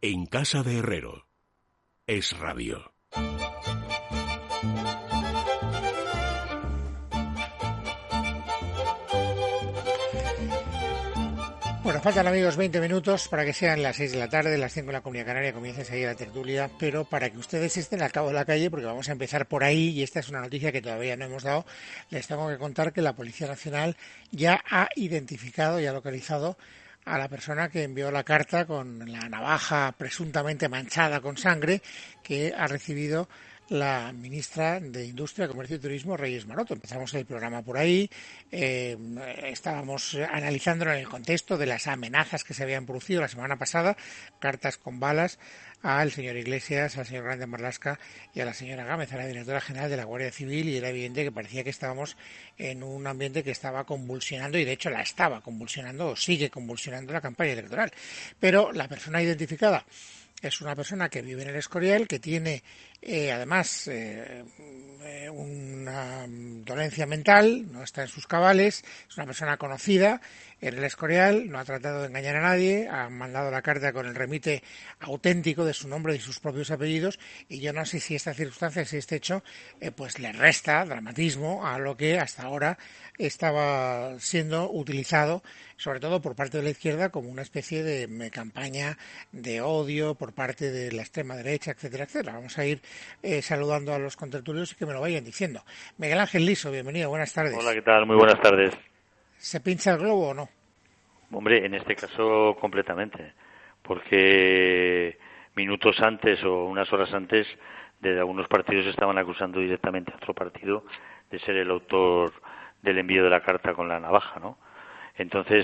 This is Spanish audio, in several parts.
En casa de Herrero. Es radio. Bueno, faltan, amigos, 20 minutos para que sean las 6 de la tarde, las 5 en la Comunidad Canaria, comienza enseguida la tertulia, pero para que ustedes estén al cabo de la calle, porque vamos a empezar por ahí, y esta es una noticia que todavía no hemos dado, les tengo que contar que la Policía Nacional ya ha identificado y ha localizado a la persona que envió la carta con la navaja presuntamente manchada con sangre que ha recibido la ministra de Industria, Comercio y Turismo, Reyes Maroto. Empezamos el programa por ahí, estábamos analizándolo en el contexto de las amenazas que se habían producido la semana pasada, cartas con balas al señor Iglesias, al señor Grande Marlaska y a la señora Gámez, a la directora general de la Guardia Civil, y era evidente que parecía que estábamos en un ambiente que estaba convulsionando, y de hecho la estaba convulsionando o sigue convulsionando la campaña electoral. Pero la persona identificada es una persona que vive en el Escorial, que tiene además una dolencia mental, no está en sus cabales, es una persona conocida en el Escorial, no ha tratado de engañar a nadie, ha mandado la carta con el remite auténtico de su nombre y sus propios apellidos, y yo no sé si esta circunstancia, si este hecho, pues le resta dramatismo a lo que hasta ahora estaba siendo utilizado, sobre todo por parte de la izquierda, como una especie de campaña de odio por parte de la extrema derecha, etcétera, etcétera. Vamos a ir saludando a los contertulios y que me lo vayan diciendo. Miguel Ángel Liso, bienvenido, buenas tardes. Hola, ¿qué tal? Muy buenas tardes. ¿Se pincha el globo o no? Hombre, en este caso completamente, porque minutos antes o unas horas antes de algunos partidos estaban acusando directamente a otro partido de ser el autor del envío de la carta con la navaja, ¿no? Entonces,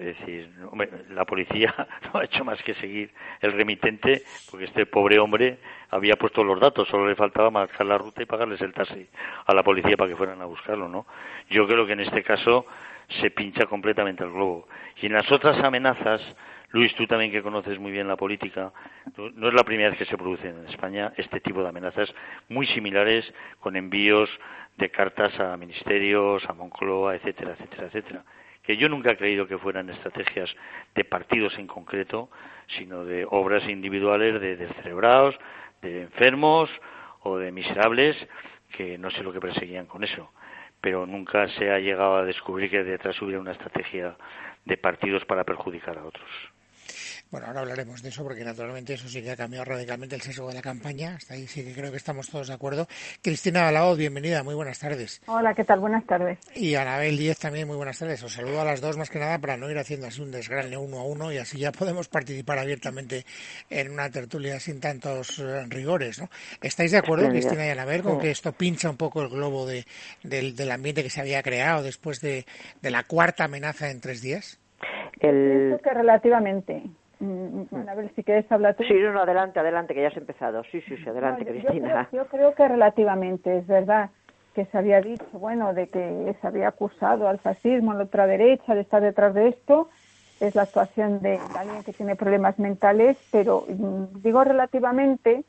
la policía no ha hecho más que seguir el remitente, porque este pobre hombre había puesto los datos, solo le faltaba marcar la ruta y pagarles el taxi a la policía para que fueran a buscarlo, ¿no? Yo creo que en este caso se pincha completamente el globo. Y en las otras amenazas, Luis, tú también que conoces muy bien la política, no es la primera vez que se producen en España este tipo de amenazas muy similares, con envíos de cartas a ministerios, a Moncloa, etcétera, etcétera, etcétera, que yo nunca he creído que fueran estrategias de partidos en concreto, sino de obras individuales de descerebrados, de enfermos o de miserables, que no sé lo que perseguían con eso, pero nunca se ha llegado a descubrir que detrás hubiera una estrategia de partidos para perjudicar a otros. Bueno, ahora hablaremos de eso, porque naturalmente eso sí que ha cambiado radicalmente el sesgo de la campaña. Hasta ahí sí que creo que estamos todos de acuerdo. Cristina Balaoz, bienvenida, muy buenas tardes. Hola, ¿qué tal? Buenas tardes. Y Anabel Díez también, muy buenas tardes. Os saludo a las dos más que nada para no ir haciendo así un desgrane uno a uno, y así ya podemos participar abiertamente en una tertulia sin tantos rigores, ¿no? ¿Estáis de acuerdo, Cristina y Anabel, con que esto pincha un poco el globo del ambiente que se había creado después de la cuarta amenaza en 3 días? Pienso que relativamente. A ver, si quieres hablar tú. Sí, no, adelante, que ya has empezado. Sí, adelante, no, Cristina. Yo creo que relativamente, es verdad que se había dicho, bueno, de que se había acusado al fascismo, a la ultraderecha, de estar detrás de esto, es la actuación de alguien que tiene problemas mentales, pero digo relativamente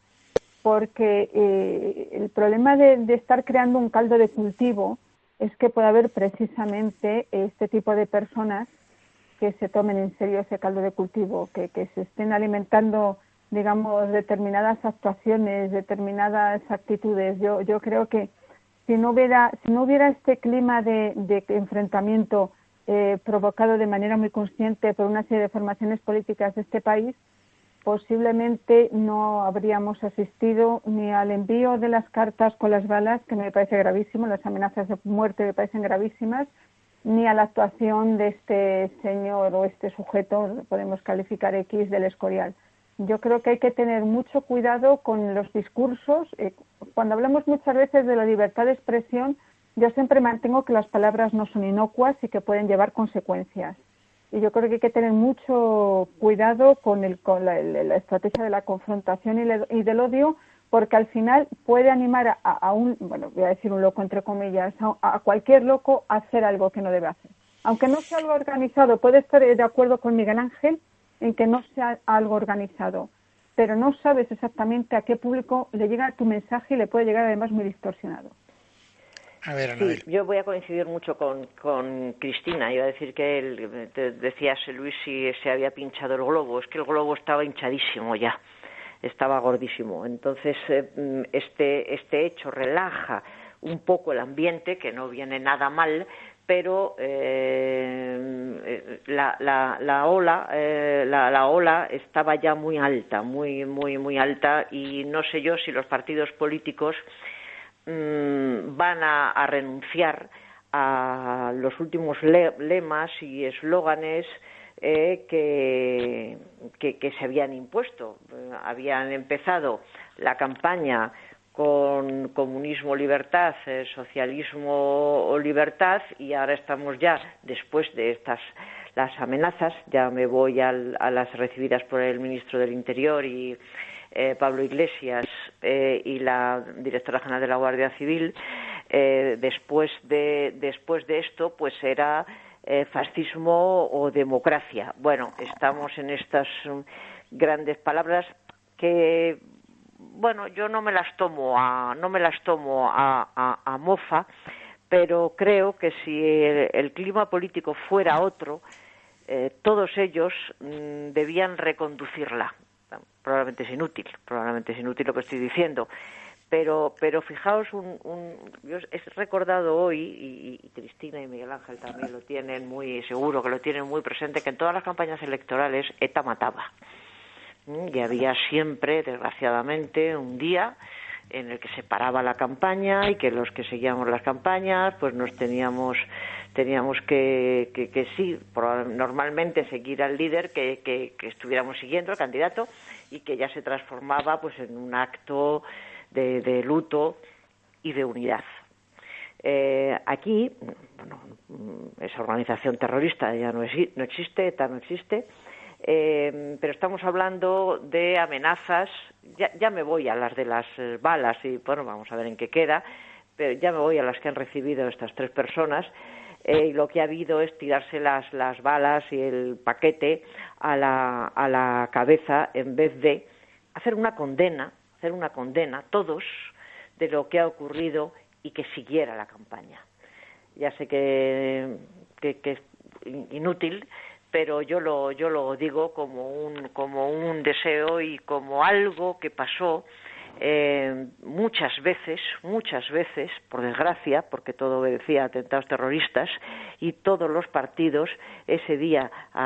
porque el problema de estar creando un caldo de cultivo es que puede haber precisamente este tipo de personas que se tomen en serio ese caldo de cultivo, que se estén alimentando, digamos, determinadas actuaciones, determinadas actitudes. Yo creo que si no hubiera este clima de enfrentamiento provocado de manera muy consciente por una serie de formaciones políticas de este país, posiblemente no habríamos asistido ni al envío de las cartas con las balas, que me parece gravísimo, las amenazas de muerte me parecen gravísimas, ni a la actuación de este señor o este sujeto, podemos calificar X, del Escorial. Yo creo que hay que tener mucho cuidado con los discursos. Cuando hablamos muchas veces de la libertad de expresión, yo siempre mantengo que las palabras no son inocuas y que pueden llevar consecuencias. Y yo creo que hay que tener mucho cuidado con la estrategia de la confrontación y del odio, porque al final puede animar a un, bueno, voy a decir un loco entre comillas, a cualquier loco a hacer algo que no debe hacer. Aunque no sea algo organizado, puede estar de acuerdo con Miguel Ángel en que no sea algo organizado, pero no sabes exactamente a qué público le llega tu mensaje y le puede llegar además muy distorsionado. A ver, Sí, yo voy a coincidir mucho con Cristina. Iba a decir que decías, Luis, si se había pinchado el globo. Es que el globo estaba hinchadísimo ya, estaba gordísimo. Entonces, este hecho relaja un poco el ambiente, que no viene nada mal, pero la ola estaba ya muy alta, muy alta, y no sé yo si los partidos políticos van a renunciar a los últimos lemas y eslóganes que se habían impuesto. Habían empezado la campaña con comunismo libertad, socialismo o libertad, y ahora estamos ya, después de las amenazas, ya me voy a las recibidas por el ministro del Interior y Pablo Iglesias y la directora general de la Guardia Civil. Después de esto, pues era fascismo o democracia. Bueno, estamos en estas grandes palabras que, bueno, yo no me las tomo a mofa, pero creo que si el clima político fuera otro, todos ellos debían reconducirla. Probablemente es inútil lo que estoy diciendo, pero fijaos, yo he recordado hoy, y Cristina y Miguel Ángel también lo tienen seguro que lo tienen muy presente, que en todas las campañas electorales ETA mataba. Y había siempre, desgraciadamente, un día en el que se paraba la campaña y que los que seguíamos las campañas pues nos teníamos que sí, normalmente seguir al líder que estuviéramos siguiendo, el candidato, y que ya se transformaba pues en un acto de luto y de unidad. Aquí, bueno, esa organización terrorista ya no existe, ETA no existe, pero estamos hablando de amenazas. Ya me voy a las de las balas y, bueno, vamos a ver en qué queda, pero ya me voy a las que han recibido estas tres personas. Y lo que ha habido es tirarse las balas y el paquete a la cabeza en vez de hacer una condena todos de lo que ha ocurrido y que siguiera la campaña. Ya sé que es inútil, pero yo lo digo como un deseo y como algo que pasó muchas veces, por desgracia, porque todo obedecía a atentados terroristas, y todos los partidos ese día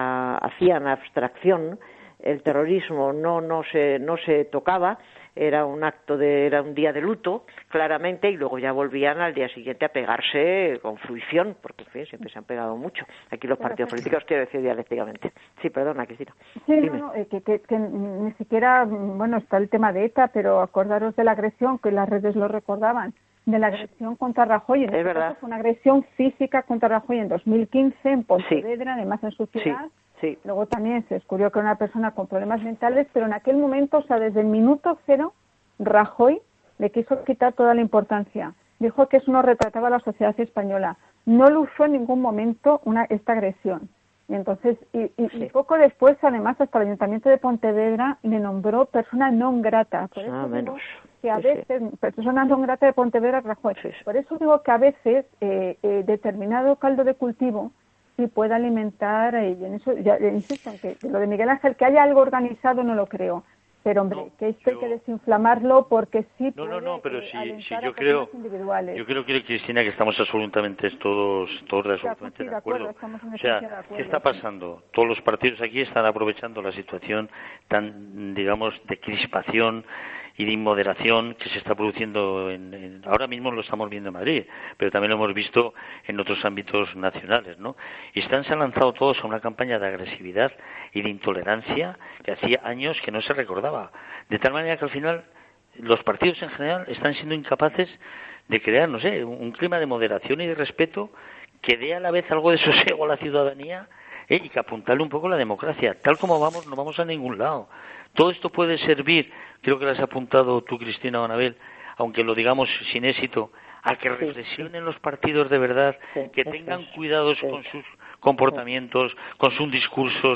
hacían abstracción. El terrorismo no se tocaba, era un día de luto, claramente, y luego ya volvían al día siguiente a pegarse con fruición, porque en fin, siempre se han pegado mucho. Aquí los partidos políticos, quiero decir, dialécticamente. Sí, perdona, Cristina. Sí, no, que ni siquiera, bueno, está el tema de ETA, pero acordaros de la agresión, que las redes lo recordaban, de la agresión contra Rajoy. En este verdad. caso fue una agresión física contra Rajoy en 2015 en Pontevedra, además en su ciudad. Sí. Luego también se descubrió que era una persona con problemas mentales, pero en aquel momento, o sea, desde el minuto cero, Rajoy le quiso quitar toda la importancia. Dijo que eso no retrataba a la sociedad española. No lo usó en ningún momento esta agresión. Y entonces, y poco después, además, hasta el Ayuntamiento de Pontevedra le nombró persona non grata. Por eso digo que a veces, persona non grata de Pontevedra, Rajoy. Por eso digo que a veces determinado caldo de cultivo sí puede alimentar, y en eso ya insisto, en que lo de Miguel Ángel, que haya algo organizado, no lo creo. Pero, hombre, que esto hay que desinflamarlo porque sí puede pero sí, yo creo, Cristina, que estamos absolutamente todos absolutamente de acuerdo. O sea, ¿qué está pasando? Todos los partidos aquí están aprovechando la situación tan, digamos, de crispación y de inmoderación que se está produciendo ahora mismo. Lo estamos viendo en Madrid, pero también lo hemos visto en otros ámbitos nacionales, ¿no? Y se han lanzado todos a una campaña de agresividad y de intolerancia que hacía años que no se recordaba, de tal manera que al final los partidos en general están siendo incapaces de crear, no sé, un clima de moderación y de respeto que dé a la vez algo de sosiego a la ciudadanía y que apuntale un poco la democracia. Tal como vamos, no vamos a ningún lado. Todo esto puede servir, creo que lo has apuntado tú, Cristina o Anabel, aunque lo digamos sin éxito, a que reflexionen los partidos de verdad, que tengan cuidados con sus comportamientos, con sus discursos,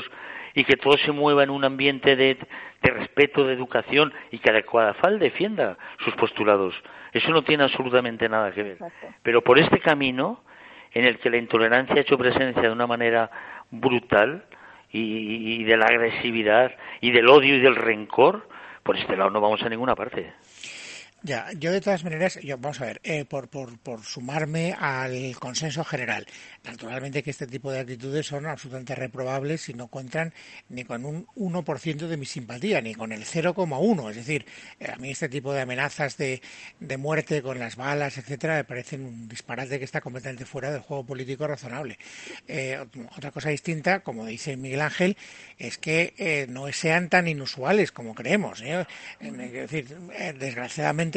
y que todo se mueva en un ambiente de respeto, de educación, y que cada cual defienda sus postulados. Eso no tiene absolutamente nada que ver. Pero por este camino, en el que la intolerancia ha hecho presencia de una manera brutal, y de la agresividad, y del odio y del rencor, por este lado no vamos a ninguna parte. Ya, yo de todas maneras, vamos a ver, por sumarme al consenso general. Naturalmente que este tipo de actitudes son absolutamente reprobables y no cuentan ni con un 1% de mi simpatía, ni con el 0,1. Es decir, a mí este tipo de amenazas de muerte con las balas, etcétera, me parecen un disparate que está completamente fuera del juego político razonable. Otra cosa distinta, como dice Miguel Ángel, es que no sean tan inusuales como creemos. Es decir, desgraciadamente,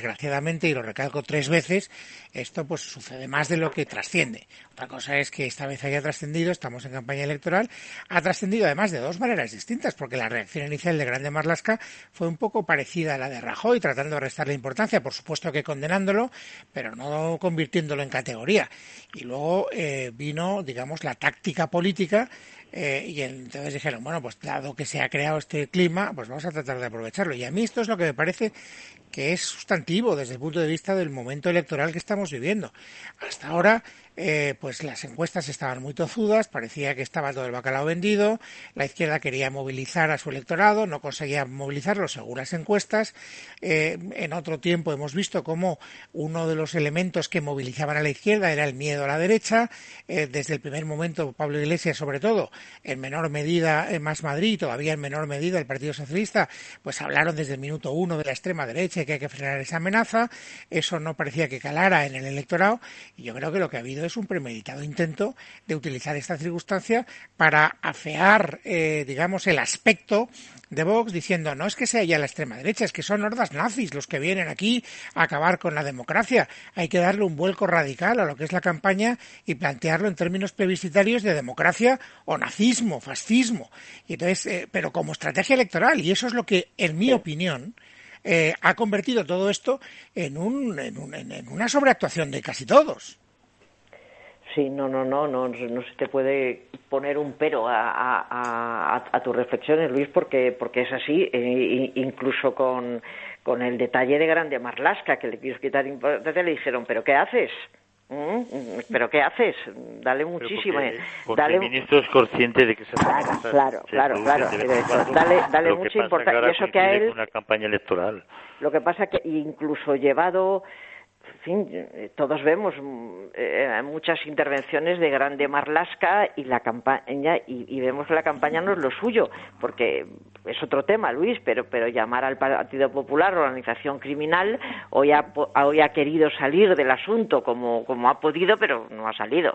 y lo recalco 3 veces, esto pues sucede más de lo que trasciende. Otra cosa es que esta vez haya trascendido, estamos en campaña electoral, ha trascendido además de 2 maneras distintas, porque la reacción inicial de Grande Marlaska fue un poco parecida a la de Rajoy, tratando de restarle importancia, por supuesto que condenándolo, pero no convirtiéndolo en categoría. Y luego vino, digamos, la táctica política, y entonces dijeron, bueno, pues dado que se ha creado este clima, pues vamos a tratar de aprovecharlo. Y a mí esto es lo que me parece que es sustantivo desde el punto de vista del momento electoral que estamos viviendo. Hasta ahora, pues las encuestas estaban muy tozudas, parecía que estaba todo el bacalao vendido, la izquierda quería movilizar a su electorado, no conseguía movilizarlo según las encuestas. En otro tiempo hemos visto cómo uno de los elementos que movilizaban a la izquierda era el miedo a la derecha. Desde el primer momento, Pablo Iglesias, sobre todo, en menor medida en Más Madrid, todavía en menor medida el Partido Socialista, pues hablaron desde el minuto 1 de la extrema derecha, que hay que frenar esa amenaza. Eso no parecía que calara en el electorado, y yo creo que lo que ha habido es un premeditado intento de utilizar esta circunstancia para afear, digamos, el aspecto de Vox, diciendo, no es que sea ya la extrema derecha, es que son hordas nazis los que vienen aquí a acabar con la democracia. Hay que darle un vuelco radical a lo que es la campaña y plantearlo en términos plebiscitarios de democracia o nazismo, fascismo. Y entonces, pero como estrategia electoral, y eso es lo que, en mi opinión, ha convertido todo esto en una sobreactuación de casi todos. Sí, no se te puede poner un pero a tus reflexiones, Luis, porque es así, incluso con el detalle de Grande Marlaska, que le quiso quitar importancia, le dijeron, ¿pero qué haces? ¿Pero qué haces? Dale muchísimo. Porque el ministro es consciente de que se Claro. Dale mucha importancia. Y eso que a él, una campaña electoral. Lo que pasa que incluso llevado, en fin, todos vemos muchas intervenciones de Grande Marlaska y la campaña, y vemos que la campaña no es lo suyo, porque es otro tema, Luis, pero llamar al Partido Popular organización criminal, hoy ha querido salir del asunto como ha podido, pero no ha salido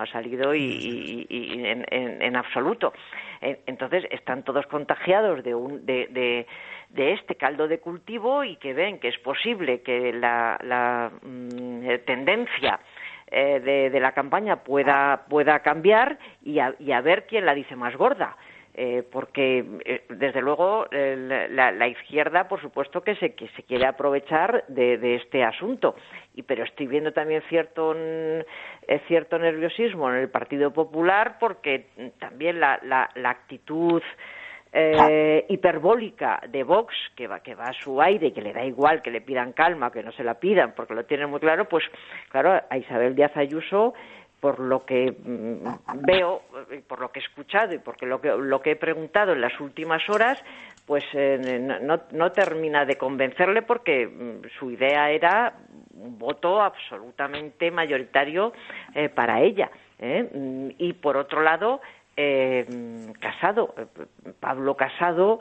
y en absoluto. Entonces están todos contagiados de este caldo de cultivo, y que ven que es posible que la tendencia de la campaña pueda cambiar, y a ver quién la dice más gorda. Porque desde luego la izquierda, por supuesto que se quiere aprovechar de este asunto, pero estoy viendo también cierto nerviosismo en el Partido Popular, porque también la actitud hiperbólica de Vox, que va a su aire y que le da igual que le pidan calma, que no se la pidan porque lo tienen muy claro, pues claro, a Isabel Díaz Ayuso, por lo que veo, por lo que he escuchado y porque lo que he preguntado en las últimas horas, pues no termina de convencerle, porque su idea era un voto absolutamente mayoritario para ella. Y por otro lado, Pablo Casado,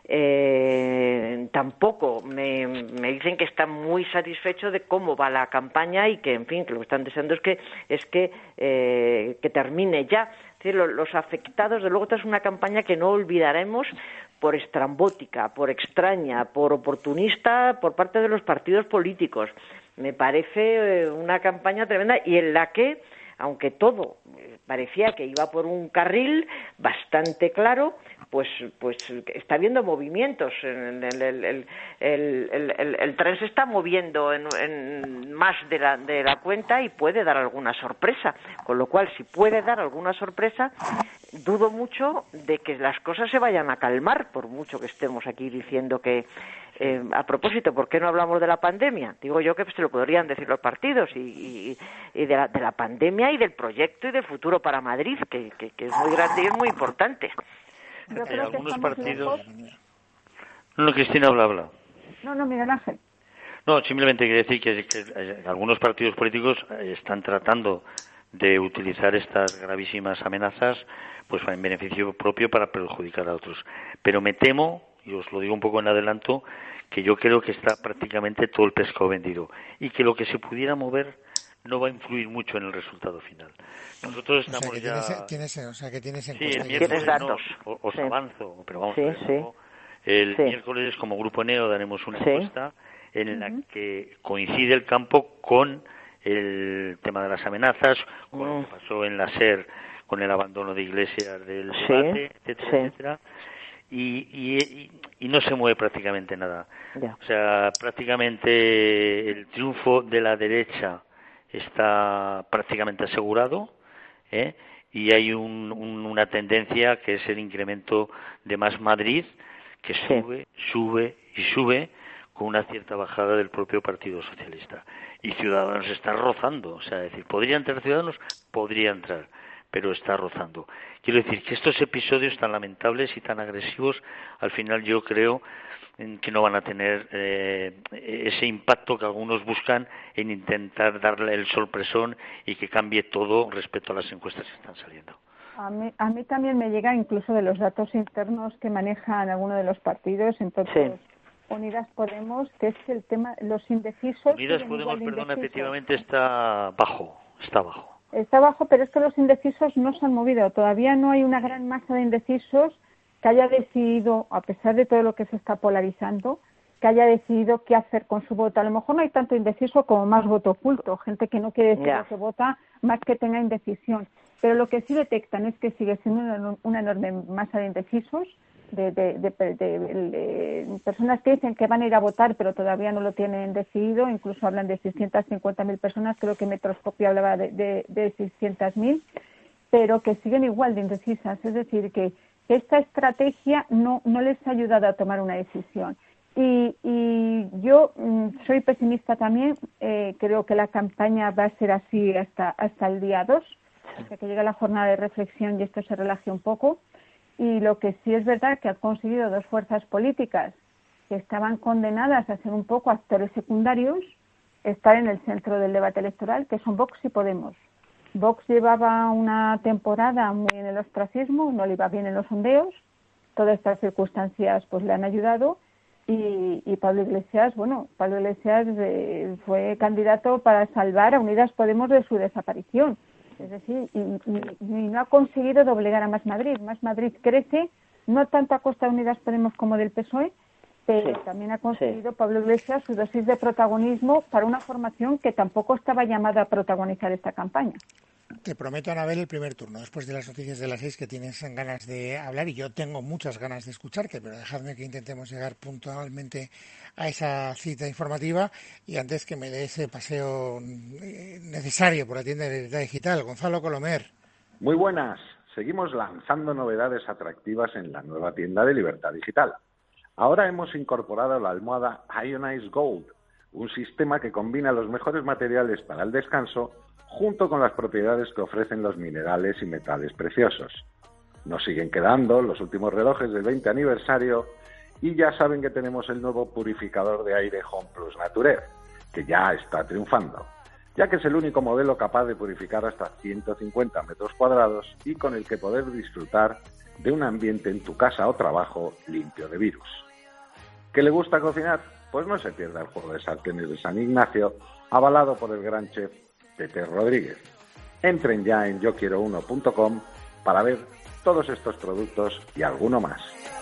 tampoco me dicen que está muy satisfecho de cómo va la campaña, y que, en fin, que lo que están deseando es que termine ya. Es decir, los afectados, de luego, esta es una campaña que no olvidaremos por estrambótica, por extraña, por oportunista por parte de los partidos políticos. Me parece una campaña tremenda, y en la que, aunque todo parecía que iba por un carril bastante claro, pues está habiendo movimientos. El tren se está moviendo en más de la cuenta, y puede dar alguna sorpresa. Con lo cual, si puede dar alguna sorpresa, dudo mucho de que las cosas se vayan a calmar, por mucho que estemos aquí diciendo que, a propósito, ¿por qué no hablamos de la pandemia? Digo yo que se lo podrían decir los partidos y de la pandemia y del proyecto y del futuro para Madrid, que es muy grande y es muy importante. Yo creo que algunos estamos partidos... lejos. No, Cristina, habla. No, Miguel Ángel. No, simplemente quiero decir que algunos partidos políticos están tratando de utilizar estas gravísimas amenazas pues en beneficio propio para perjudicar a otros. Pero me temo, y os lo digo un poco en adelanto, que yo creo que está prácticamente todo el pescado vendido y que lo que se pudiera mover no va a influir mucho en el resultado final. Nosotros estamos que tienes Sí, encuesta. el miércoles datos. Os Sí. avanzo, pero vamos Sí, a ver. sí. El Sí. miércoles, como Grupo Neo, daremos una Sí. encuesta en la que coincide el campo con el tema de las amenazas, con lo que pasó en la SER, con el abandono de Iglesias del debate, etcétera, sí. etcétera. Y no se mueve prácticamente nada. Ya. O sea, prácticamente el triunfo de la derecha está prácticamente asegurado, y hay una tendencia que es el incremento de Más Madrid, que sube con una cierta bajada del propio Partido Socialista. Y Ciudadanos está rozando, o sea, es decir, ¿podría entrar Ciudadanos? Podría entrar, pero está rozando. Quiero decir que estos episodios tan lamentables y tan agresivos, al final yo creo que no van a tener ese impacto que algunos buscan en intentar darle el sorpresón y que cambie todo respecto a las encuestas que están saliendo. A mí también me llega incluso de los datos internos que manejan algunos de los partidos, entonces Unidas Podemos, que es el tema, los indecisos. Unidas Podemos, perdona, efectivamente está bajo. Está bajo, pero es que los indecisos no se han movido. Todavía no hay una gran masa de indecisos que haya decidido, a pesar de todo lo que se está polarizando, que haya decidido qué hacer con su voto. A lo mejor no hay tanto indeciso como más voto oculto, gente que no quiere decir lo que vota, más que tenga indecisión. Pero lo que sí detectan es que sigue siendo una enorme masa de indecisos, de personas que dicen que van a ir a votar, pero todavía no lo tienen decidido. Incluso hablan de 650.000 personas, creo que Metroscopio hablaba de 600.000, pero que siguen igual de indecisas. Es decir, que esta estrategia no les ha ayudado a tomar una decisión. Y yo soy pesimista también, creo que la campaña va a ser así hasta el día 2, hasta que llegue la jornada de reflexión y esto se relaje un poco. Y lo que sí es verdad que han conseguido dos fuerzas políticas que estaban condenadas a ser un poco actores secundarios, estar en el centro del debate electoral, que son Vox y Podemos. Vox llevaba una temporada muy en el ostracismo, no le iba bien en los sondeos, todas estas circunstancias pues le han ayudado, y Pablo Iglesias fue candidato para salvar a Unidas Podemos de su desaparición. Es decir, y no ha conseguido doblegar a Más Madrid. Más Madrid crece, no tanto a costa de Unidas Podemos como del PSOE, pero también ha conseguido Pablo Iglesias su dosis de protagonismo para una formación que tampoco estaba llamada a protagonizar esta campaña. Te prometo, Anabel, el primer turno, después de las noticias de las 6, que tienes ganas de hablar, y yo tengo muchas ganas de escucharte, pero dejadme que intentemos llegar puntualmente a esa cita informativa, y antes que me dé ese paseo necesario por la tienda de Libertad Digital. Gonzalo Colomer. Muy buenas. Seguimos lanzando novedades atractivas en la nueva tienda de Libertad Digital. Ahora hemos incorporado la almohada Ionize Gold, un sistema que combina los mejores materiales para el descanso junto con las propiedades que ofrecen los minerales y metales preciosos. Nos siguen quedando los últimos relojes del 20 aniversario y ya saben que tenemos el nuevo purificador de aire Home Plus Nature, que ya está triunfando, ya que es el único modelo capaz de purificar hasta 150 metros cuadrados y con el que poder disfrutar de un ambiente en tu casa o trabajo limpio de virus. ¿Qué le gusta cocinar? Pues no se pierda el juego de sartenes de San Ignacio, avalado por el gran chef Pepe Rodríguez. Entren ya en yoquiero1.com para ver todos estos productos y alguno más.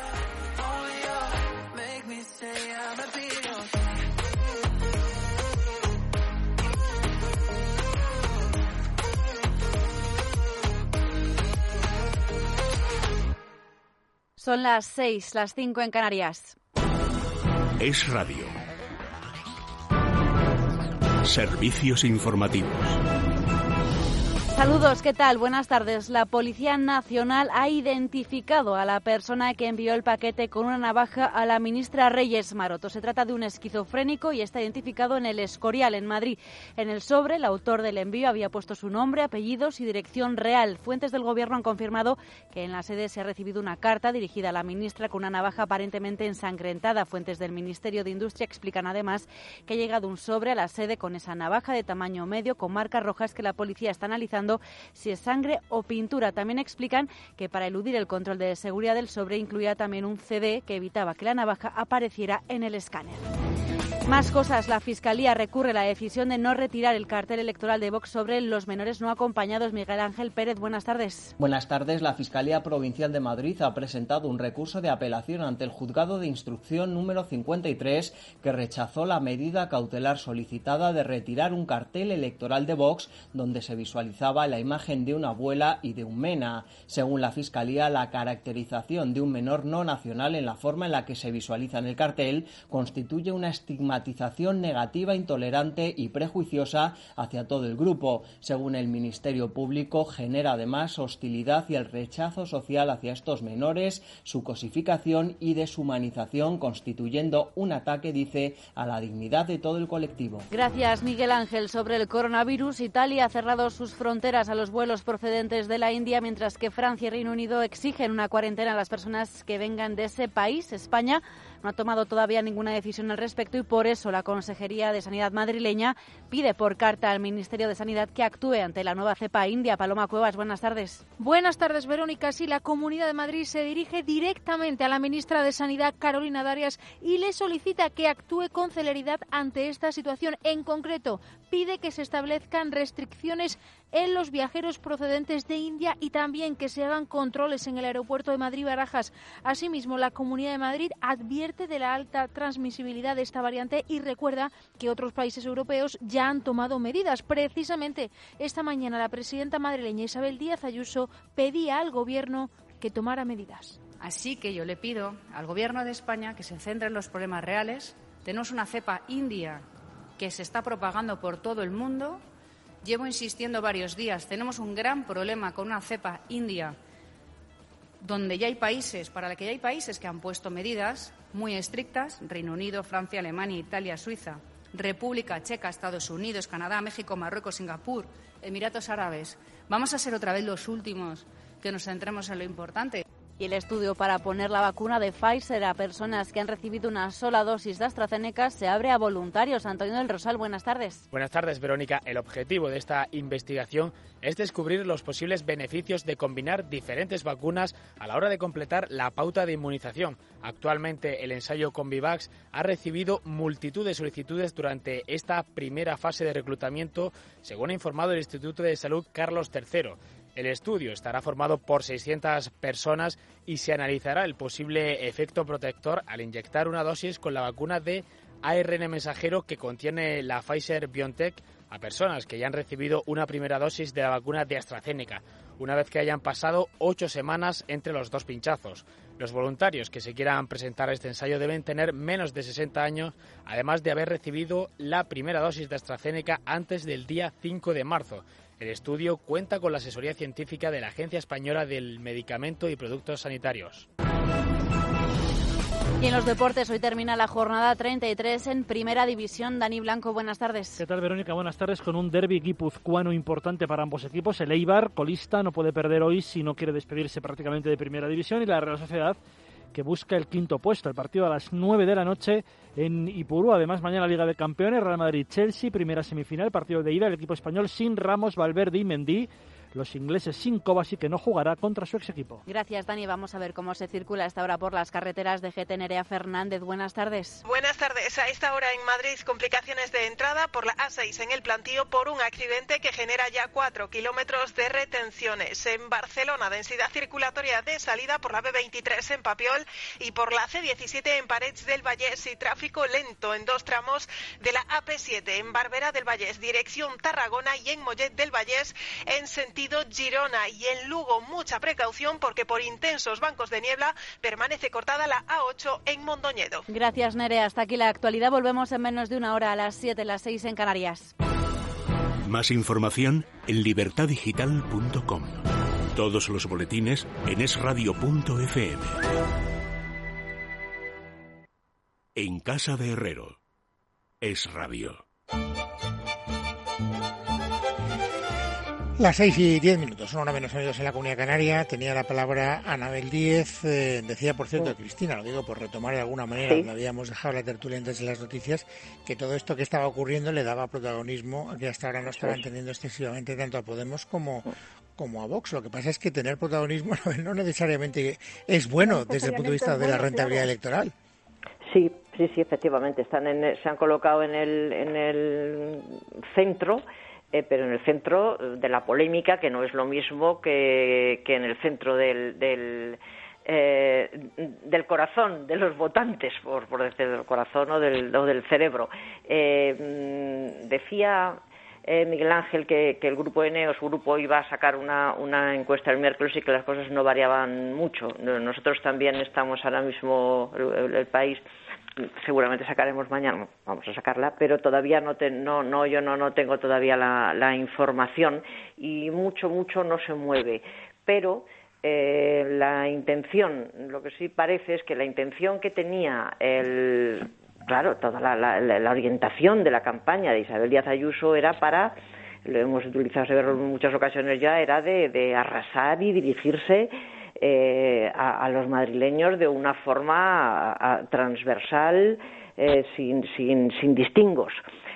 Son las 6, las 5 en Canarias. Es Radio. Servicios informativos. Saludos, ¿qué tal? Buenas tardes. La Policía Nacional ha identificado a la persona que envió el paquete con una navaja a la ministra Reyes Maroto. Se trata de un esquizofrénico y está identificado en el Escorial, en Madrid. En el sobre, el autor del envío había puesto su nombre, apellidos y dirección real. Fuentes del Gobierno han confirmado que en la sede se ha recibido una carta dirigida a la ministra con una navaja aparentemente ensangrentada. Fuentes del Ministerio de Industria explican además que ha llegado un sobre a la sede con esa navaja de tamaño medio con marcas rojas que la policía está analizando si es sangre o pintura. También explican que para eludir el control de seguridad del sobre incluía también un CD que evitaba que la navaja apareciera en el escáner. Más cosas. La Fiscalía recurre a la decisión de no retirar el cartel electoral de Vox sobre los menores no acompañados. Miguel Ángel Pérez, buenas tardes. Buenas tardes. La Fiscalía Provincial de Madrid ha presentado un recurso de apelación ante el Juzgado de Instrucción número 53 que rechazó la medida cautelar solicitada de retirar un cartel electoral de Vox donde se visualizaba la imagen de una abuela y de un mena. Según la Fiscalía, la caracterización de un menor no nacional en la forma en la que se visualiza en el cartel constituye una estigmatización negativa, intolerante y prejuiciosa hacia todo el grupo. Según el Ministerio Público, genera además hostilidad y el rechazo social hacia estos menores, su cosificación y deshumanización, constituyendo un ataque, dice, a la dignidad de todo el colectivo. Gracias, Miguel Ángel. Sobre el coronavirus, Italia ha cerrado sus fronteras a los vuelos procedentes de la India, mientras que Francia y Reino Unido exigen una cuarentena a las personas que vengan de ese país. España no ha tomado todavía ninguna decisión al respecto y por eso la Consejería de Sanidad madrileña pide por carta al Ministerio de Sanidad que actúe ante la nueva cepa india. Paloma Cuevas, buenas tardes. Buenas tardes, Verónica. Sí, la Comunidad de Madrid se dirige directamente a la ministra de Sanidad, Carolina Darias, y le solicita que actúe con celeridad ante esta situación. En concreto, pide que se establezcan restricciones en los viajeros procedentes de India y también que se hagan controles en el aeropuerto de Madrid-Barajas. Asimismo, la Comunidad de Madrid advierte de la alta transmisibilidad de esta variante y recuerda que otros países europeos ya han tomado medidas. Precisamente esta mañana la presidenta madrileña Isabel Díaz Ayuso pedía al Gobierno que tomara medidas. Así que yo le pido al Gobierno de España que se centre en los problemas reales. Tenemos una cepa india que se está propagando por todo el mundo. Llevo insistiendo varios días, tenemos un gran problema con una cepa india donde ya hay países, para la que ya hay países que han puesto medidas muy estrictas, Reino Unido, Francia, Alemania, Italia, Suiza, República Checa, Estados Unidos, Canadá, México, Marruecos, Singapur, Emiratos Árabes. Vamos a ser otra vez los últimos que nos centremos en lo importante. Y el estudio para poner la vacuna de Pfizer a personas que han recibido una sola dosis de AstraZeneca se abre a voluntarios. Antonio del Rosal, buenas tardes. Buenas tardes, Verónica. El objetivo de esta investigación es descubrir los posibles beneficios de combinar diferentes vacunas a la hora de completar la pauta de inmunización. Actualmente, el ensayo Convivax ha recibido multitud de solicitudes durante esta primera fase de reclutamiento, según ha informado el Instituto de Salud Carlos III. El estudio estará formado por 600 personas y se analizará el posible efecto protector al inyectar una dosis con la vacuna de ARN mensajero que contiene la Pfizer-BioNTech a personas que ya han recibido una primera dosis de la vacuna de AstraZeneca, una vez que hayan pasado 8 semanas entre los dos pinchazos. Los voluntarios que se quieran presentar a este ensayo deben tener menos de 60 años, además de haber recibido la primera dosis de AstraZeneca antes del día 5 de marzo. El estudio cuenta con la asesoría científica de la Agencia Española del Medicamento y Productos Sanitarios. Y en los deportes, hoy termina la jornada 33 en Primera División. Dani Blanco, buenas tardes. ¿Qué tal, Verónica? Buenas tardes. Con un derbi guipuzcoano importante para ambos equipos. El Eibar, colista, no puede perder hoy si no quiere despedirse prácticamente de Primera División. Y la Real Sociedad, que busca el quinto puesto. El partido a las 9 de la noche en Ipurú. Además, mañana Liga de Campeones, Real Madrid-Chelsea, primera semifinal, partido de ida. El equipo español sin Ramos, Valverde y Mendy. Los ingleses sin Kovacic, que no jugará contra su ex equipo. Gracias, Dani. Vamos a ver cómo se circula a esta hora por las carreteras de GT. Nerea Fernández, buenas tardes. Buenas tardes. A esta hora en Madrid, complicaciones de entrada por la A6 en el Plantío por un accidente que genera ya 4 kilómetros de retenciones. En Barcelona, densidad circulatoria de salida por la B23 en Papiol y por la C17 en Parets del Vallès y tráfico lento en 2 tramos de la AP7 en Barberà del Vallès, dirección Tarragona, y en Mollet del Vallès en sentido Girona. Y en Lugo, mucha precaución porque por intensos bancos de niebla permanece cortada la A8 en Mondoñedo. Gracias, Nerea. Hasta aquí la actualidad. Volvemos en menos de una hora, a las 7, las 6 en Canarias. Más información en libertadigital.com. Todos los boletines en esradio.fm. En casa de Herrero. Es Radio. Las 6:10, una menos amigos en la Comunidad Canaria. Tenía la palabra Anabel Díez. Decía, por cierto, Cristina, lo digo por retomar de alguna manera, donde habíamos dejado la tertulia antes de las noticias, que todo esto que estaba ocurriendo le daba protagonismo, que hasta ahora no estaba entendiendo excesivamente tanto a Podemos como a Vox. Lo que pasa es que tener protagonismo no necesariamente es bueno desde el punto de vista de la rentabilidad electoral. Sí, efectivamente. Se han colocado en el centro, pero en el centro de la polémica, que no es lo mismo que en el centro del corazón de los votantes, por decir del corazón o del cerebro. Decía Miguel Ángel que el grupo Eneo, su grupo, iba a sacar una encuesta el miércoles y que las cosas no variaban mucho. Nosotros también estamos ahora mismo, el país, seguramente sacaremos mañana, vamos a sacarla, pero todavía no tengo todavía la información y mucho no se mueve. Pero la intención, lo que sí parece es que la intención que tenía toda la orientación de la campaña de Isabel Díaz Ayuso era para, lo hemos utilizado en muchas ocasiones ya, era de arrasar y dirigirse a los madrileños de una forma transversal, sin distingos.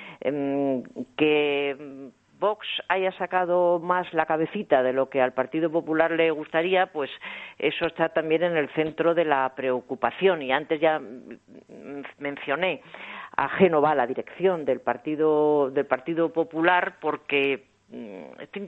Que Vox haya sacado más la cabecita de lo que al Partido Popular le gustaría, pues eso está también en el centro de la preocupación. Y antes ya mencioné a Génova, la dirección del Partido Popular, porque esto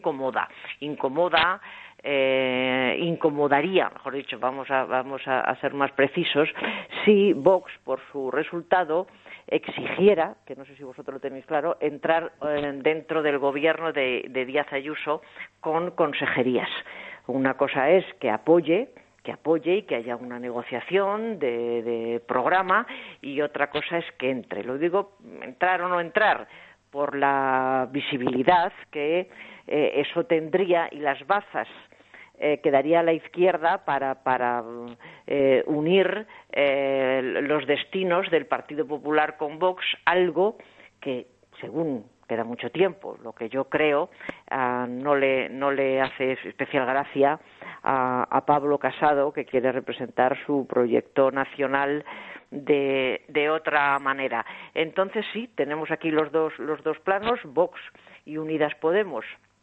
incomodaría, mejor dicho, vamos a ser más precisos, si Vox, por su resultado, exigiera, que no sé si vosotros lo tenéis claro, entrar dentro del gobierno de Díaz Ayuso con consejerías. Una cosa es que apoye y que haya una negociación de programa, y otra cosa es que entre. Lo digo, entrar o no entrar, por la visibilidad que eso tendría y las bazas que daría a la izquierda para unir los destinos del Partido Popular con Vox, algo que, según queda mucho tiempo, lo que yo creo, no le hace especial gracia a Pablo Casado, que quiere representar su proyecto nacional de otra manera. Entonces sí, tenemos aquí los dos planos. Vox y Unidas Podemos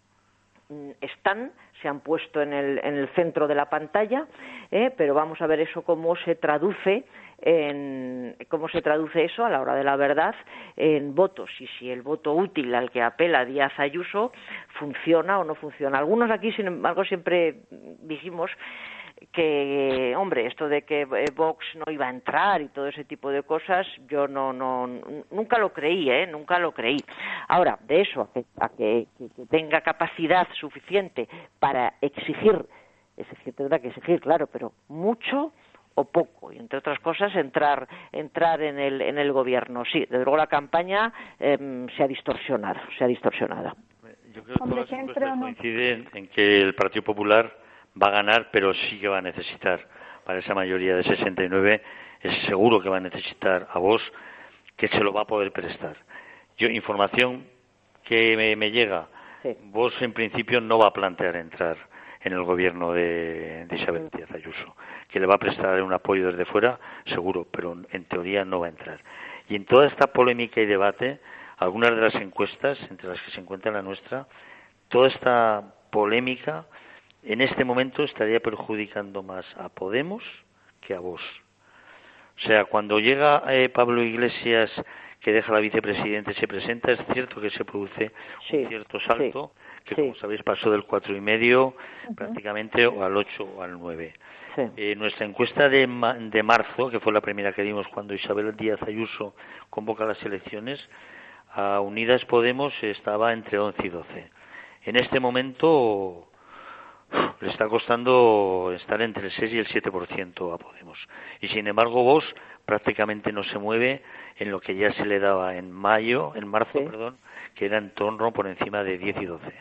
se han puesto en el centro de la pantalla, pero vamos a ver eso cómo se traduce eso a la hora de la verdad en votos, y si el voto útil al que apela Díaz Ayuso funciona o no funciona. Algunos aquí, sin embargo, siempre dijimos que, hombre, esto de que Vox no iba a entrar y todo ese tipo de cosas, yo nunca lo creí, nunca lo creí. Ahora, de eso a que tenga capacidad suficiente para exigir, es decir, tendrá que exigir, claro, pero mucho o poco, y entre otras cosas entrar en el gobierno. Sí, desde luego la campaña se ha distorsionado. Yo creo que todas las encuestas coinciden en que el Partido Popular va a ganar, pero sí que va a necesitar, para esa mayoría de 69, es seguro que va a necesitar a Vox, que se lo va a poder prestar. Información que me llega, sí. Vox en principio no va a plantear entrar en el gobierno de Isabel Díaz Ayuso, que le va a prestar un apoyo desde fuera, seguro, pero en teoría no va a entrar. Y en toda esta polémica y debate, algunas de las encuestas, entre las que se encuentra la nuestra, toda esta polémica en este momento estaría perjudicando más a Podemos que a Vox. O sea, cuando llega Pablo Iglesias, que deja la vicepresidenta y se presenta, es cierto que se produce un cierto salto, que como sabéis pasó del 4,5 prácticamente al 8 o al 9. Nuestra encuesta de marzo, que fue la primera que dimos cuando Isabel Díaz Ayuso convoca las elecciones, a Unidas Podemos estaba entre 11 y 12. En este momento le está costando estar entre el 6 y el 7% a Podemos. Y sin embargo Vox prácticamente no se mueve en lo que ya se le daba en marzo, que era en torno por encima de 10 y 12.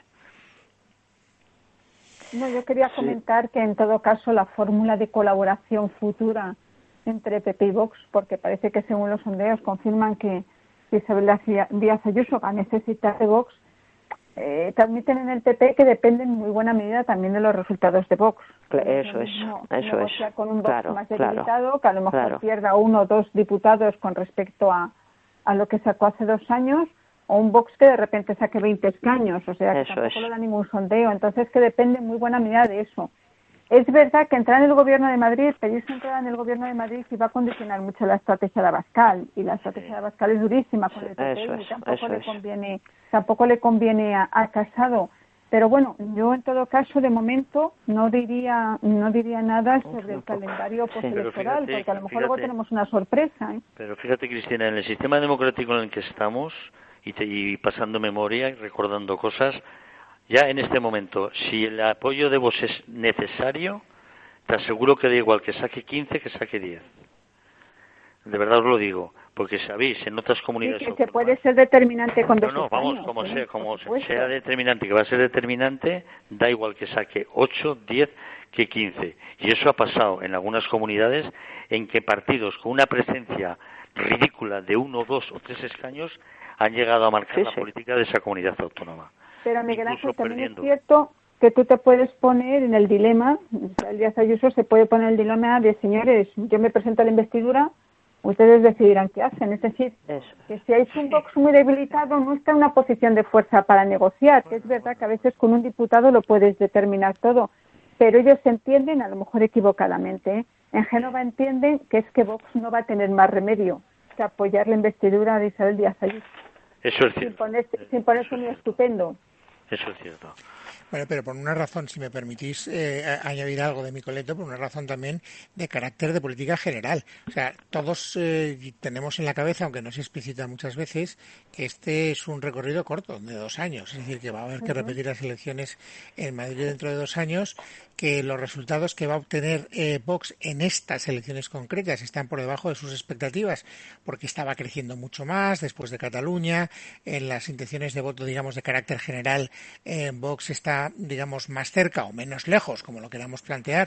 No, yo quería comentar que en todo caso la fórmula de colaboración futura entre PP y Vox, porque parece que según los sondeos confirman que Isabel Díaz Ayuso va a necesitar de Vox, transmiten en el PP que depende en muy buena medida también de los resultados de Vox. Eso es. Con un Vox más debilitado, que a lo mejor pierda 1 o 2 diputados con respecto a lo que sacó hace 2 años, o un Vox que de repente saque 20 escaños, o sea, que tampoco le da ningún sondeo. Entonces, que depende en muy buena medida de eso. Es verdad que entrar en el Gobierno de Madrid, pedirse entrada en el Gobierno de Madrid, iba a condicionar mucho la estrategia de Abascal, y la estrategia de Abascal es durísima con el PP y tampoco le conviene a Casado. Pero bueno, yo en todo caso de momento no diría nada sobre el calendario postelectoral, porque a lo mejor luego tenemos una sorpresa. Pero fíjate, Cristina, en el sistema democrático en el que estamos, y pasando memoria y recordando cosas, ya en este momento, si el apoyo de Vox es necesario, te aseguro que da igual que saque 15 que saque 10. De verdad os lo digo, porque sabéis, en otras comunidades... Sí, que puede ser determinante con como sea determinante, que va a ser determinante, da igual que saque 8, 10 que 15. Y eso ha pasado en algunas comunidades en que partidos con una presencia ridícula de 1, 2 o 3 escaños han llegado a marcar la política de esa comunidad autónoma. Pero Miguel Ángel, también es cierto que tú te puedes poner en el dilema, el Díaz Ayuso se puede poner el dilema de, señores, yo me presento a la investidura, ustedes decidirán qué hacen. Es decir, que si hay un Vox muy debilitado, no está en una posición de fuerza para negociar, que es verdad que a veces con un diputado lo puedes determinar todo, pero ellos entienden, a lo mejor equivocadamente, en Génova entienden que es que Vox no va a tener más remedio que apoyar la investidura de Isabel Díaz Ayuso. Eso es cierto. Sin ponerse muy estupendo. Eso es cierto. Bueno, pero por una razón, si me permitís añadir algo de mi coleto, por una razón también de carácter de política general. O sea, todos tenemos en la cabeza, aunque no se explicita muchas veces, que este es un recorrido corto, de 2 años. Es decir, que va a haber que repetir las elecciones en Madrid dentro de 2 años, que los resultados que va a obtener Vox en estas elecciones concretas están por debajo de sus expectativas, porque estaba creciendo mucho más después de Cataluña. En las intenciones de voto, digamos, de carácter general, Vox está, digamos, más cerca o menos lejos, como lo queramos plantear,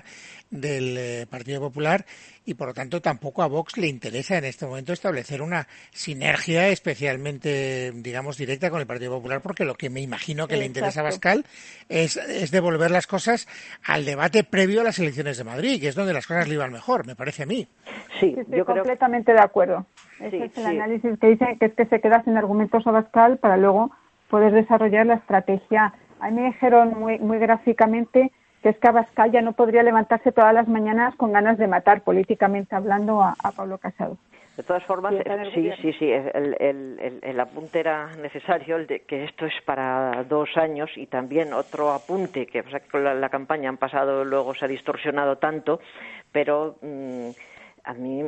del Partido Popular, y por lo tanto tampoco a Vox le interesa en este momento establecer una sinergia especialmente, digamos, directa con el Partido Popular, porque lo que me imagino que le interesa a Abascal es devolver las cosas al debate previo a las elecciones de Madrid, que es donde las cosas le iban mejor, me parece a mí. Sí, yo completamente de acuerdo. Ese es el análisis que dice que es que se queda sin argumentos Abascal para luego poder desarrollar la estrategia. A mí me dijeron muy gráficamente que es que Abascal ya no podría levantarse todas las mañanas con ganas de matar, políticamente hablando, a Pablo Casado. De todas formas, sí, el apunte era necesario, el de que esto es para 2 años, y también otro apunte, que con la campaña han pasado, luego se ha distorsionado tanto, pero a mí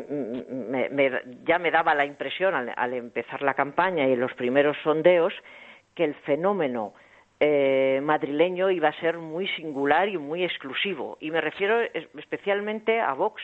ya me daba la impresión al empezar la campaña y en los primeros sondeos que el fenómeno madrileño iba a ser muy singular y muy exclusivo, y me refiero especialmente a Vox.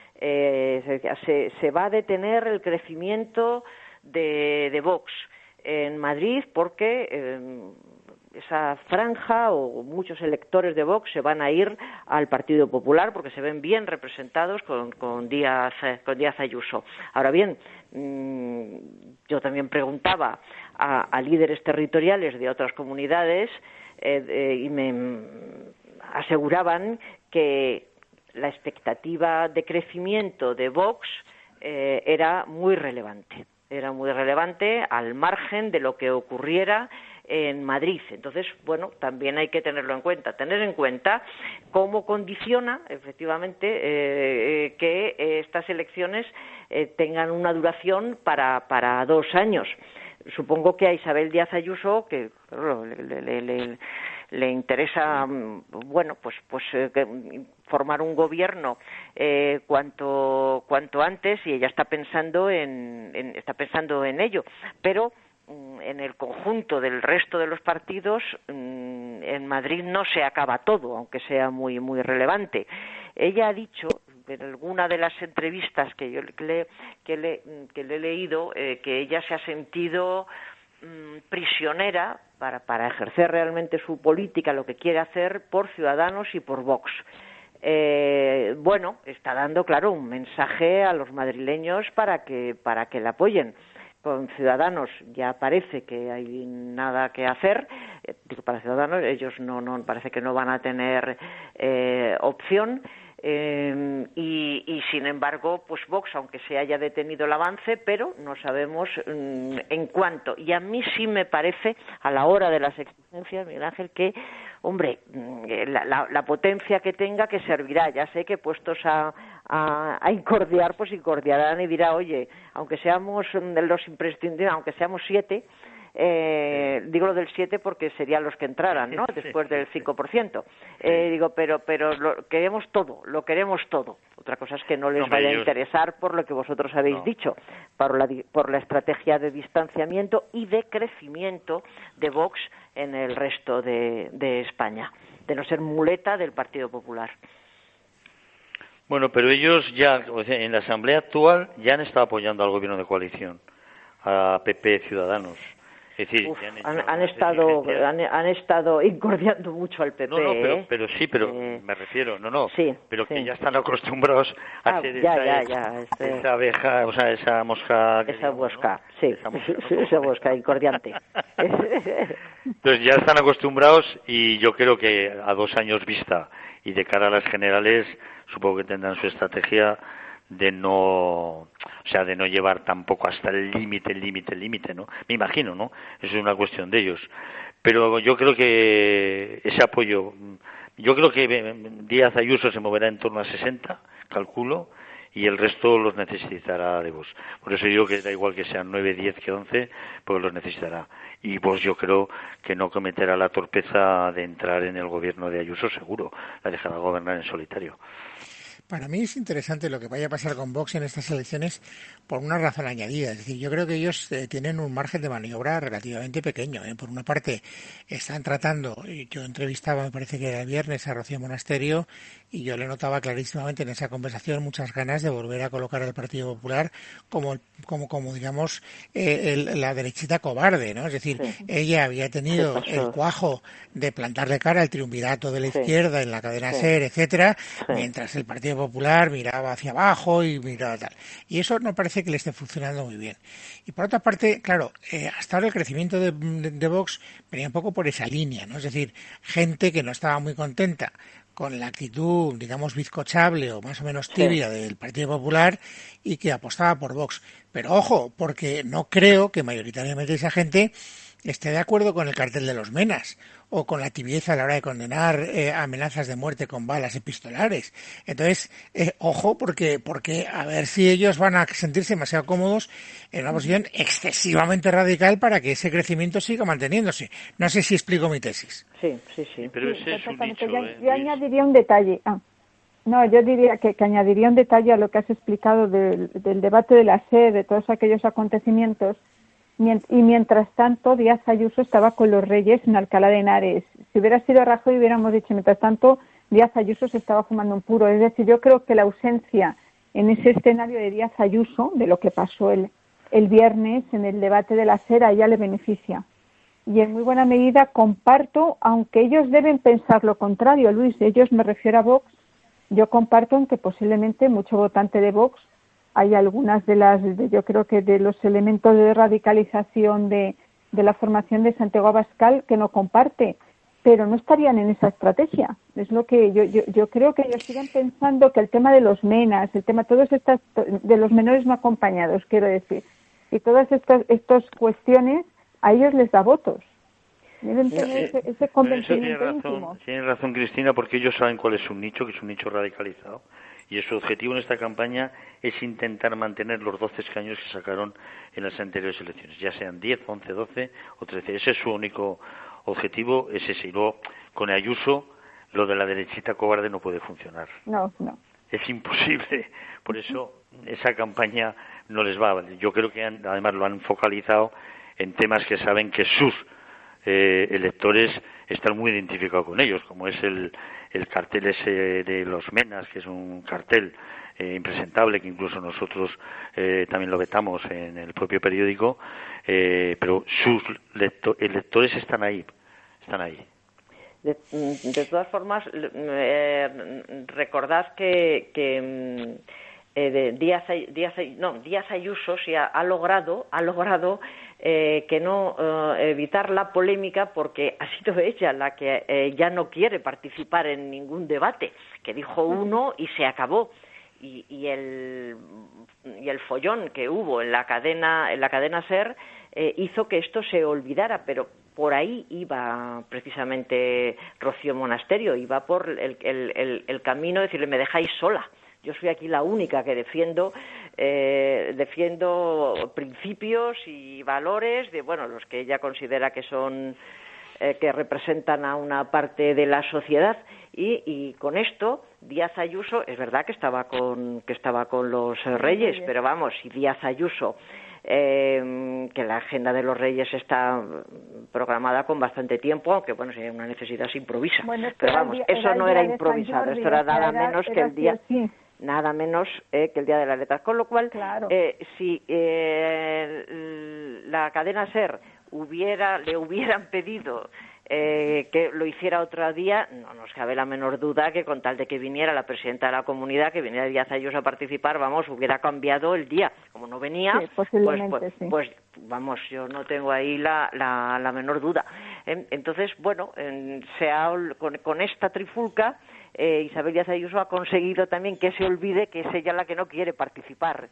Se va a detener el crecimiento de Vox en Madrid porque esa franja o muchos electores de Vox se van a ir al Partido Popular porque se ven bien representados con Díaz Ayuso. Ahora bien, yo también preguntaba a líderes territoriales de otras comunidades y me aseguraban que la expectativa de crecimiento de Vox era muy relevante al margen de lo que ocurriera en Madrid. Entonces, bueno, también hay que tener en cuenta cómo condiciona efectivamente que estas elecciones tengan una duración para 2 años. Supongo que a Isabel Díaz Ayuso, que le interesa, bueno, pues formar un gobierno cuanto antes, y ella está pensando en ello, pero en el conjunto del resto de los partidos en Madrid no se acaba todo, aunque sea muy muy relevante. Ella ha dicho, en alguna de las entrevistas que le he leído, que ella se ha sentido prisionera para ejercer realmente su política, lo que quiere hacer, por Ciudadanos y por Vox. Bueno, está dando, claro, un mensaje a los madrileños para que la apoyen. Con Ciudadanos ya parece que hay nada que hacer. Digo, para Ciudadanos ellos no parece que no van a tener opción. Y sin embargo, pues Vox, aunque se haya detenido el avance, pero no sabemos en cuánto. Y a mí sí me parece, a la hora de las exigencias, Miguel Ángel, que, hombre, la potencia que tenga, que servirá. Ya sé que puestos a incordiar, pues incordiarán y dirá, oye, aunque seamos los imprescindibles, aunque seamos 7, digo lo del 7 porque serían los que entraran, ¿no? Después del 5%. Digo, pero lo queremos todo. Otra cosa es que no les vaya a interesar por lo que vosotros habéis dicho, por la estrategia de distanciamiento y de crecimiento de Vox en el resto de España, de no ser muleta del Partido Popular. Bueno, pero ellos ya, en la Asamblea actual, ya han estado apoyando al gobierno de coalición, a PP Ciudadanos. Es decir, han estado incordiando mucho al PP. No, pero me refiero, sí, pero que ya están acostumbrados a ser esa abeja, o sea, esa mosca. Esa mosca incordiante. Entonces ya están acostumbrados y yo creo que a 2 años vista y de cara a las generales, supongo que tendrán su estrategia de no llevar tampoco hasta el límite, ¿no? Me imagino, ¿no? Eso es una cuestión de ellos. Pero yo creo que ese apoyo, yo creo que Díaz Ayuso se moverá en torno a 60, calculo, y el resto los necesitará de Vox. Por eso digo que da igual que sean 9, 10 que 11, pues los necesitará. Y Vox yo creo que no cometerá la torpeza de entrar en el gobierno de Ayuso, seguro. La dejará gobernar en solitario. Para mí es interesante lo que vaya a pasar con Vox en estas elecciones por una razón añadida. Es decir, yo creo que ellos tienen un margen de maniobra relativamente pequeño. Por una parte, están tratando, y yo entrevistaba, me parece que era el viernes, a Rocío Monasterio, y yo le notaba clarísimamente en esa conversación muchas ganas de volver a colocar al Partido Popular como digamos, la derechita cobarde, ¿no? Es decir, ella había tenido el cuajo de plantarle cara al triunvirato de la izquierda en la cadena SER, etcétera, mientras el Partido Popular miraba hacia abajo y miraba tal. Y eso no parece que le esté funcionando muy bien. Y por otra parte, claro, hasta ahora el crecimiento de Vox venía un poco por esa línea, ¿no? Es decir, gente que no estaba muy contenta con la actitud, digamos, bizcochable o más o menos tibia del Partido Popular y que apostaba por Vox. Pero ojo, porque no creo que mayoritariamente esa gente esté de acuerdo con el cartel de los Menas o con la tibieza a la hora de condenar amenazas de muerte con balas epistolares. Entonces, ojo, porque a ver si ellos van a sentirse demasiado cómodos en una posición excesivamente radical para que ese crecimiento siga manteniéndose. No sé si explico mi tesis. Sí. Pero ese es un nicho, yo añadiría un detalle. Yo diría que añadiría un detalle a lo que has explicado del debate de la SER, de todos aquellos acontecimientos. Y mientras tanto, Díaz Ayuso estaba con los Reyes en Alcalá de Henares. Si hubiera sido Rajoy, hubiéramos dicho, mientras tanto, Díaz Ayuso se estaba fumando un puro. Es decir, yo creo que la ausencia en ese escenario de Díaz Ayuso, de lo que pasó el viernes en el debate de la SER, a ella le beneficia. Y en muy buena medida comparto, aunque ellos deben pensar lo contrario, Luis, ellos, me refiero a Vox, yo comparto en que posiblemente mucho votante de Vox, hay algunas yo creo que de los elementos de radicalización de la formación de Santiago Abascal que no comparte, pero no estarían en esa estrategia. Es lo que yo creo que ellos siguen pensando que el tema de los menas, el tema todos estas de los menores no acompañados, quiero decir, y todas estas cuestiones a ellos les da votos. Deben tener ese convencimiento íntimo. Tienes razón, Cristina, porque ellos saben cuál es su nicho, que es un nicho radicalizado. Y su objetivo en esta campaña es intentar mantener los 12 escaños que sacaron en las anteriores elecciones, ya sean 10, 11, 12 o 13. Ese es su único objetivo, es ese. Y luego, con Ayuso, lo de la derechita cobarde no puede funcionar. No. Es imposible. Por eso, esa campaña no les va a valer. Yo creo que además lo han focalizado en temas que saben que sus electores están muy identificados con ellos, como es el cartel ese de los Menas, que es un cartel impresentable, que incluso nosotros también lo vetamos en el propio periódico, pero sus lectores están ahí. De todas formas, recordad que Díaz Ayuso sí ha logrado que no evitar la polémica, porque ha sido ella la que ya no quiere participar en ningún debate, que dijo uno y se acabó. Y el follón que hubo en la cadena SER hizo que esto se olvidara, pero por ahí iba precisamente Rocío Monasterio, iba por el camino de decirle: me dejáis sola. Yo soy aquí la única que defiendo principios y valores de, bueno, los que ella considera que son que representan a una parte de la sociedad, y con esto Díaz Ayuso es verdad que estaba con los Reyes, pero vamos, si Díaz Ayuso que la agenda de los Reyes está programada con bastante tiempo, aunque bueno, si hay una necesidad se improvisa, pero vamos, eso no era improvisado, esto era nada menos que el día de las letras, con lo cual claro. Si la cadena SER le hubieran pedido que lo hiciera otro día, no nos cabe la menor duda que con tal de que viniera la presidenta de la comunidad, que viniera Díaz Ayuso a participar, vamos, hubiera cambiado el día. Como no venía, pues vamos, yo no tengo ahí la menor duda. Entonces, bueno, con esta trifulca, Isabel Díaz Ayuso ha conseguido también que se olvide que es ella la que no quiere participar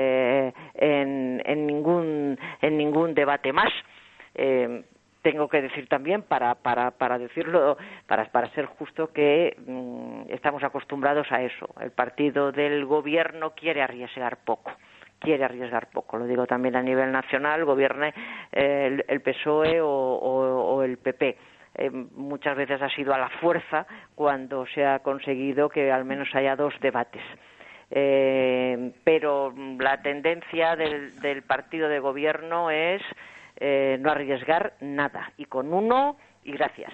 en ningún debate más. Tengo que decir también, para decirlo, para ser justo, que estamos acostumbrados a eso. El partido del gobierno quiere arriesgar poco, lo digo también a nivel nacional, gobierne el PSOE o el PP. Muchas veces ha sido a la fuerza cuando se ha conseguido que al menos haya 2 debates. Pero la tendencia del partido de gobierno es no arriesgar nada, y con uno y gracias.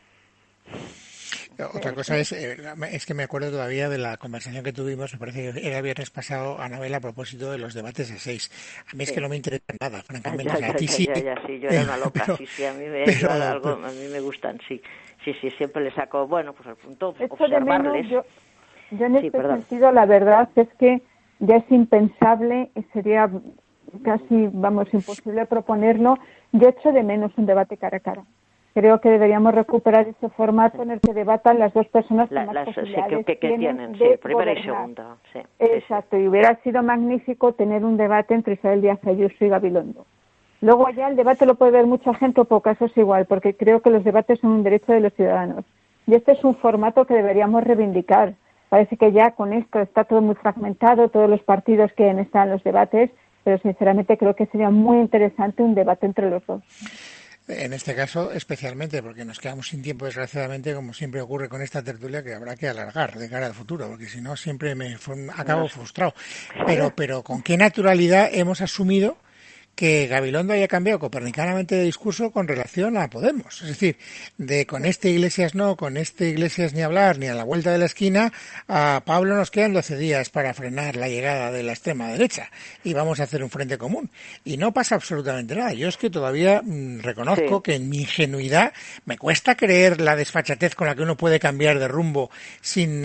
Otra cosa es que me acuerdo todavía de la conversación que tuvimos, me parece que era el viernes pasado, Anabel, a propósito de los debates de 6. A mí es que no me interesa nada, francamente. Sí, yo era una loca, a mí me gustan, sí, siempre le saco, bueno, pues al punto, observarles. Yo en este sentido, la verdad es que ya es impensable y sería casi, imposible proponerlo. Yo echo de menos un debate cara a cara. Creo que deberíamos recuperar ese formato en el que debatan las dos personas que más posibilidades tienen de primera y segunda. Sí, exacto, y hubiera sido magnífico tener un debate entre Isabel Díaz Ayuso y Gabilondo. Luego ya el debate lo puede ver mucha gente o pocas, es igual, porque creo que los debates son un derecho de los ciudadanos. Y este es un formato que deberíamos reivindicar. Parece que ya con esto está todo muy fragmentado, todos los partidos quieren estar en los debates, pero sinceramente creo que sería muy interesante un debate entre los dos. En este caso, especialmente, porque nos quedamos sin tiempo, desgraciadamente, como siempre ocurre con esta tertulia, que habrá que alargar de cara al futuro, porque si no, siempre acabo frustrado. Pero ¿con qué naturalidad hemos asumido que Gabilondo haya cambiado copernicanamente de discurso con relación a Podemos? Es decir, con este Iglesias no, con este Iglesias ni hablar, ni a la vuelta de la esquina, a Pablo nos quedan 12 días para frenar la llegada de la extrema derecha y vamos a hacer un frente común. Y no pasa absolutamente nada. Yo es que todavía reconozco que en mi ingenuidad me cuesta creer la desfachatez con la que uno puede cambiar de rumbo sin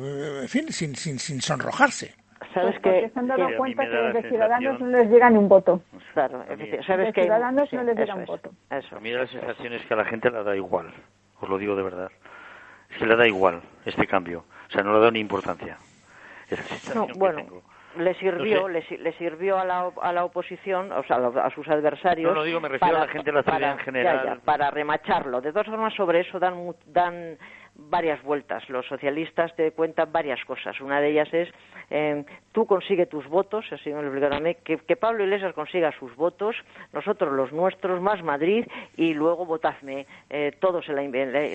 sonrojarse. ¿Sabes porque se han dado cuenta que los de Ciudadanos no les llega ni un voto. Claro, ¿sabes que Ciudadanos no les llega un voto. A mí la sensación es que a la gente le da igual, os lo digo de verdad. Es que le da igual este cambio, o sea, no le da ni importancia. Es la sensación que tengo. Le sirvió a la oposición, o sea, a sus adversarios. No digo, me refiero a la gente de la ciudad en general. Para remacharlo. De todas formas, sobre eso dan varias vueltas. Los socialistas te cuentan varias cosas. Una de ellas es, tú consigue tus votos, así me lo explicaron a mí, que Pablo Iglesias consiga sus votos, nosotros los nuestros, más Madrid, y luego votadme, todos en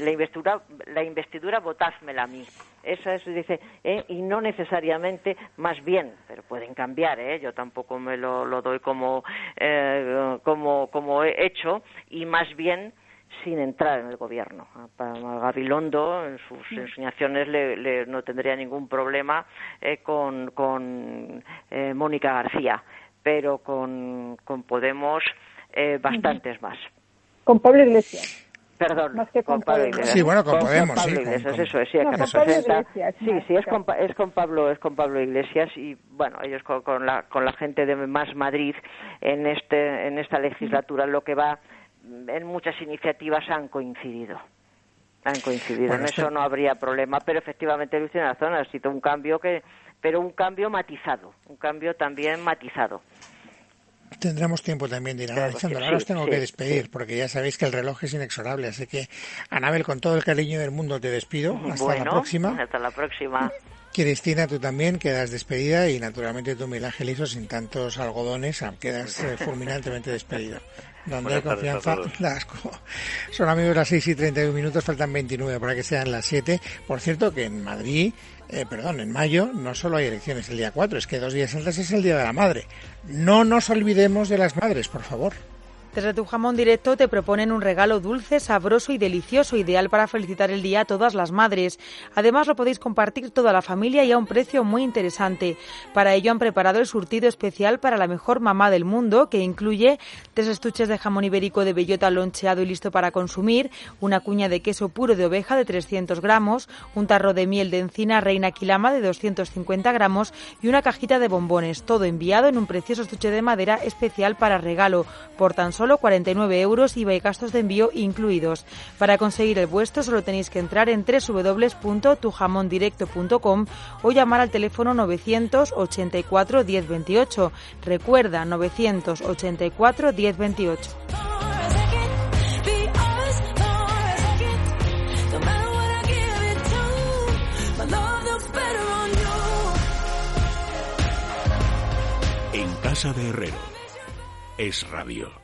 la investidura, votádmela a mí. Esa es, dice, y no necesariamente, más bien, pero pueden cambiar, yo tampoco me lo doy como hecho, y más bien sin entrar en el gobierno. Para Gabilondo, en sus ensoñaciones, no tendría ningún problema con Mónica García, pero con Podemos bastantes más. Con Pablo Iglesias. Perdón, más que con Pablo Iglesias. Sí, bueno, con Podemos, Pablo sí. Iglesias, eso es, sí, no, que con Pablo representa. Iglesias, Sí, es con Pablo Iglesias y bueno, ellos con la gente de Más Madrid en esta legislatura lo que va en muchas iniciativas han coincidido. Bueno, en eso no habría problema, pero efectivamente Luis tiene razón, ha sido un cambio pero un cambio matizado, un cambio también matizado. Tendremos tiempo también de ir analizándolo. Ahora os tengo que despedir, porque ya sabéis que el reloj es inexorable. Así que, Anabel, con todo el cariño del mundo te despido. Hasta la próxima. Hasta la próxima. Cristina, tú también quedas despedida y naturalmente tú, Miguel Ángel Iso, sin tantos algodones, quedas fulminantemente despedido. Donde hay confianza, da asco. Son amigos las 6:31, faltan 29 para que sean las 7. Por cierto, que en Madrid, en mayo, no solo hay elecciones el día 4, es que 2 días antes es el Día de la Madre. No nos olvidemos de las madres, por favor. Desde Tu Jamón Directo te proponen un regalo dulce, sabroso y delicioso, ideal para felicitar el día a todas las madres. Además lo podéis compartir toda la familia y a un precio muy interesante. Para ello han preparado el surtido especial para la mejor mamá del mundo, que incluye 3 estuches de jamón ibérico de bellota loncheado y listo para consumir, una cuña de queso puro de oveja de 300 gramos, un tarro de miel de encina Reina Quilama de 250 gramos y una cajita de bombones, todo enviado en un precioso estuche de madera especial para regalo, por tan solo 49 euros, IVA y gastos de envío incluidos. Para conseguir el vuestro solo tenéis que entrar en www.tujamondirecto.com o llamar al teléfono 984 1028. Recuerda, 984 1028. En Casa de Herrero. Es Radio.